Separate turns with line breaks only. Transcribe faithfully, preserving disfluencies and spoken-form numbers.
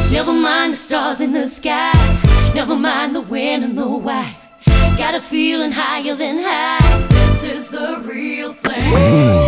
Never mind the stars in the sky, never mind the when and the why. Got a feeling higher than high. This is the real thing.